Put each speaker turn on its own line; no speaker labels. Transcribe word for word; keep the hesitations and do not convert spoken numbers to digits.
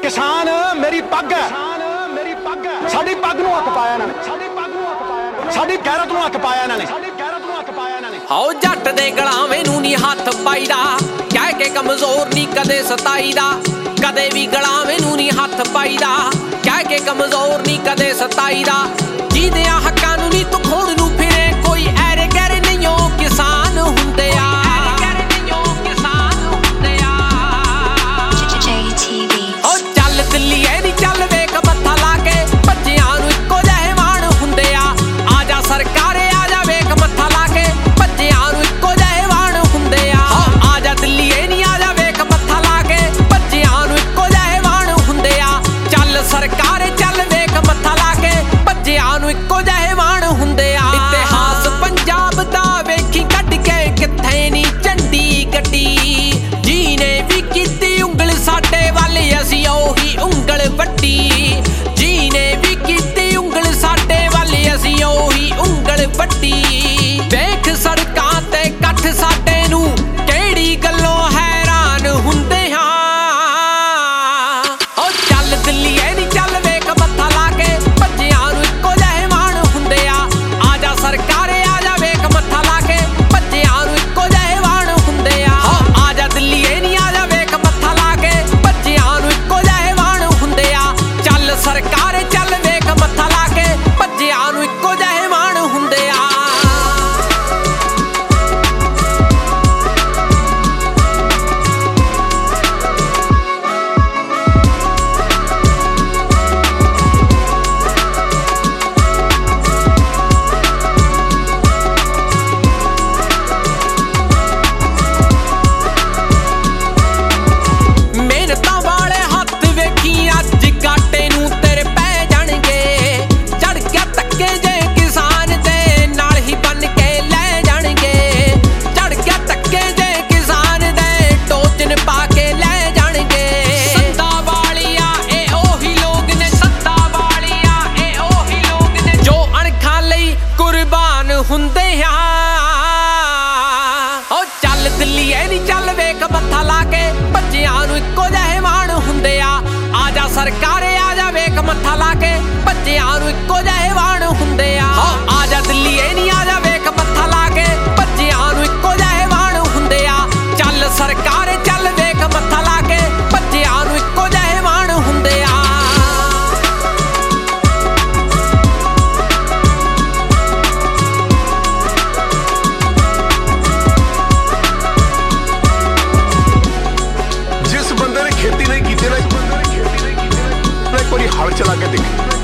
किसान मेरी पग है, मेरी पग है। साडी पग नूं हक पाया इन्हां ने, साडी पग नूं हक पाया इन्हां ने, साडी गैरत नूं हक पाया इन्हां ने, साडी गैरत नूं हक पाया इन्हां ने।
हाओ जट दे गलावे नूं नी हथ पाईदा, कह के कमजोर नी कदे सताईदा। कदे भी गलावे नूं नी हथ पाईदा, कह के कमजोर नी कदे सताईदा। जिहदियां हक्कां नूं नी तूं खोड़ नूं फिरे, कोई ऐरे गैरे नहीं हो किसान हुंदे आ। वेख सड़कां ते कठ साडे नूं केड़ी गल्लों हैरान हुंदे हां। ओ चल दिल्लीए नी चल वेख मत्था ला के, भज्जियां नूं इक्को जिहे वाण हुंदे आ। आजा सरकारे आजा वेख मत्था ला के, भज्जियां नूं इक्को जिहे वाण हुंदे आ। आजा दिल्लीए नी आजा वेख मत्था ला के, भज्जियां नूं इक्को जिहे वाण हुंदे आ। चल सरकारे चल वेख मत्था ला के, भज्जियां नूं इक्को जिहे वाण हुंदे आ। हुंदे ओ चल दिल्लीए नी चल वेख मत्था ला के, भज्जियां नूं इक्को जिहे वाण हुंदे आ। आजा सरकारे आजा वेख मत्था ला के, भज्जियां नूं इक्को जिहे वाण हुंदे आ। आजा दिल्लीए नी आजा वेख मत्था ला के, भज्जियां नूं इक्को जिहे वाण हुंदे आ। चल सरकारे चल वेख मत्था ला के, भज्जियां नूं इक्को जिहे वाण हुंदे आ।
खेती नहीं की, एक बारी हल चला के देख।